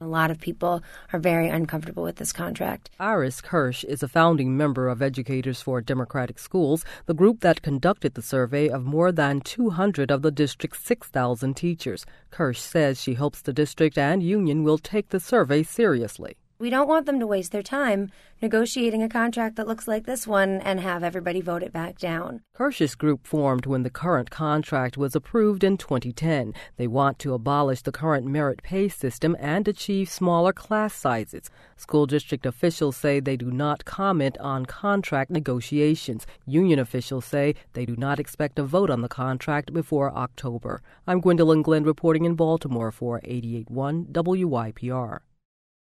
A lot of people are very uncomfortable with this contract. Iris Kirsch is a founding member of Educators for Democratic Schools, the group that conducted the survey of more than 200 of the district's 6,000 teachers. Kirsch says she hopes the district and union will take the survey seriously. We don't want them to waste their time negotiating a contract that looks like this one and have everybody vote it back down. Kirsch's group formed when the current contract was approved in 2010. They want to abolish the current merit pay system and achieve smaller class sizes. School district officials say they do not comment on contract negotiations. Union officials say they do not expect a vote on the contract before October. I'm Gwendolyn Glenn reporting in Baltimore for 88.1 WYPR.